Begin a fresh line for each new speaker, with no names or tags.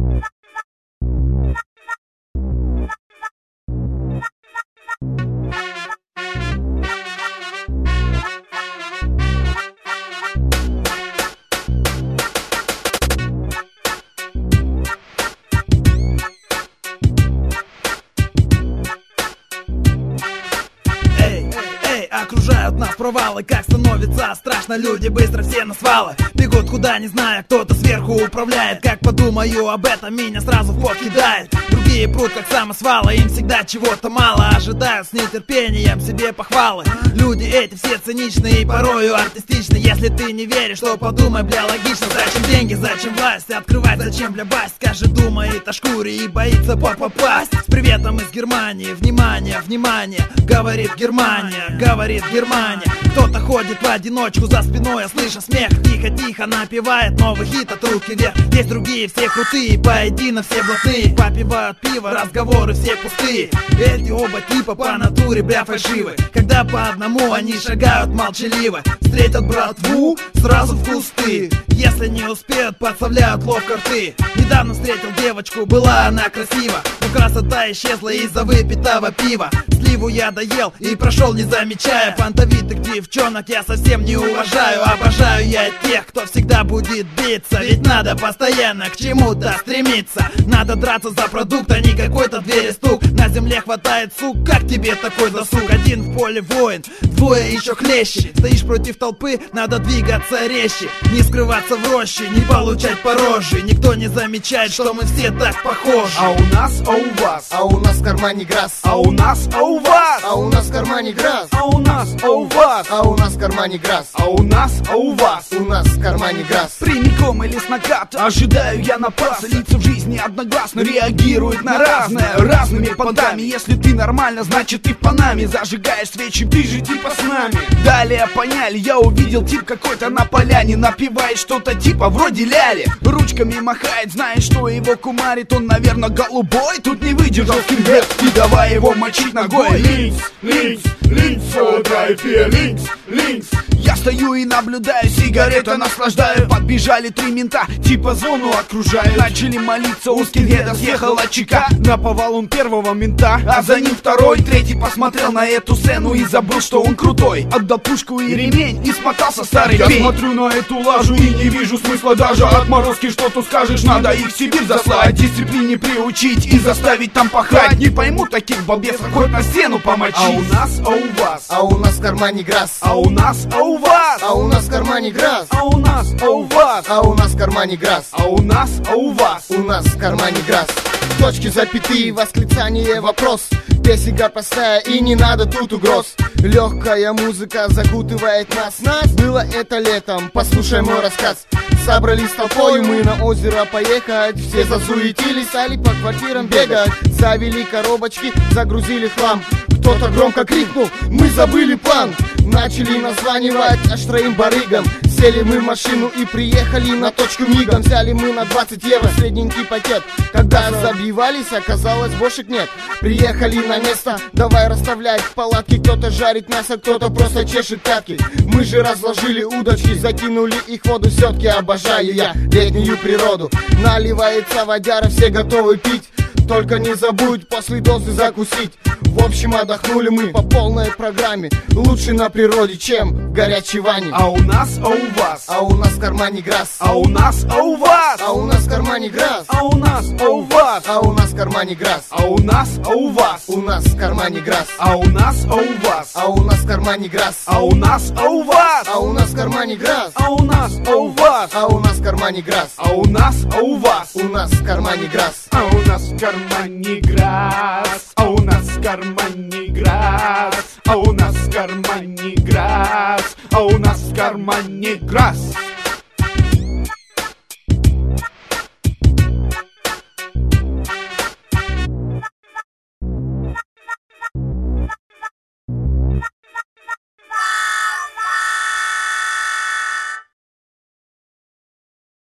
Окружают нас провалы, как становится страшно. Люди быстро все на свалы бегут куда не зная, кто-то сверху управляет. Как подумаю об этом, меня сразу в пот кидает. Другие прут как самосвалы, им всегда чего-то мало. Ожидают с нетерпением себе похвалы. Люди эти все циничные и порою артистичны. Если ты не веришь, то подумай, бля, логично. Зачем деньги, зачем власть, открывать зачем, бля, баст. Каждый думает о шкуре и боится попасть. С приветом из Германии, внимание, внимание, говорит Германия, говорит Германия. Кто-то ходит в одиночку за спиной, я слышу смех. Тихо-тихо напевает новый хит от руки вверх. Есть другие, все крутые, поедино все блатные. Попивают пиво, разговоры все пустые. Эти оба типа по натуре, бля, фальшивы. Когда по одному они шагают молчаливо. Встретят братву, сразу в кусты. Если не успеют, подставляют ловко рты. Недавно встретил девочку, была она красива, но красота исчезла из-за выпитого пива. Сливу я доел и прошел, не замечая. Фантовитых девчонок я совсем не уважаю. Обожаю я тех, кто всегда будет биться. Ведь надо постоянно к чему-то стремиться. Надо драться за продукт, а не какой-то двери стук. На земле хватает сук, как тебе такой досуг? Один в поле воин, двое еще хлеще. Стоишь против толпы, надо двигаться резче. Не скрываться в роще, не получать по роже. Никто не замечает, что мы все так похожи.
А у нас, а у вас,
а у нас в кармане грасс.
А у нас, а у вас,
а у нас в кармане грасс.
А у нас, а у вас,
а у нас в кармане грасс.
А у нас, а у вас,
у нас в кармане грасс.
Прямиком или с наката ожидаю я напаса. Лица в жизни одногласно реагируют на разное, разными понтами. Если ты нормально, значит ты в Панаме. Зажигаешь свечи, ты же типа с нами. Далее поняли, я увидел тип какой-то на поляне. Напевает что-то типа вроде ляли. Ручками махает, знаешь, что его кумарит. Он, наверное, голубой, тут не выдержал скинхед. И давай его мочить ногой.
Links, links, links, 2, 3, 4, links, links.
Я стою и наблюдаю, сигарета наслаждаю. Подбежали 3 мента, типа зону окружают. Начали молиться, у скинхеда съехала чека. Наповал он первого мента, а за ним второй. Третий посмотрел на эту сцену и забыл, что он крутой. Отдал пушку и ремень и смотался старый пень.
Я смотрю на эту лажу и не вижу смысла даже. Отморозки, что тут скажешь, надо их в Сибирь заслать.
Дисциплине приучить и заставить там пахать. Не пойму таких балбесов, хоть на стену помочить.
А у нас, а у вас,
а у нас в кармане грасс.
А у нас, а у вас,
а у нас в кармане грасс.
А у нас, а у вас,
а у нас в кармане грасс.
А у нас, а у вас,
у нас в кармане грасс. Точки, запятые, восклицание, вопрос. Песенка простая и не надо тут угроз. Легкая музыка закутывает нас. Было это летом, послушай мой рассказ. Собрались толпой мы на озеро поехать. Все засуетились, стали по квартирам бегать. Завели коробочки, загрузили хлам. Кто-то громко крикнул, мы забыли план. Начали названивать аж 3 барыгам. Сели мы в машину и приехали на точку мигом. Взяли мы на 20 евро средненький пакет. Когда забивались, оказалось бошек нет. Приехали на место, давай расставлять палатки. Кто-то жарит мясо, кто-то просто чешет пятки. Мы же разложили удочки, закинули их в воду. Все-таки обожаю я летнюю природу. Наливается водяра, все готовы пить. Только не забудь после дозы закусить. В общем, отдохнули мы по полной программе. Лучше на природе, чем в горячей ванне.
А у нас, а у вас,
а у нас в кармане грасс.
А у нас, а у вас,
а у нас в кармане грасс.
А у нас, а у вас,
а у нас в кармане грасс.
А у нас, а у вас,
у нас в кармане грасс.
А у нас, а у вас,
а у нас в кармане грасс.
А у нас, а у вас,
а у нас в кармане грасс.
А у нас, а у вас,
а у нас в кармане грасс.
А у нас, а у вас,
у нас в кармане грасс.
А у нас в кармане грасс. А у нас в кармане грасс. А у нас в кармане грасс. А у нас в кармане грасс.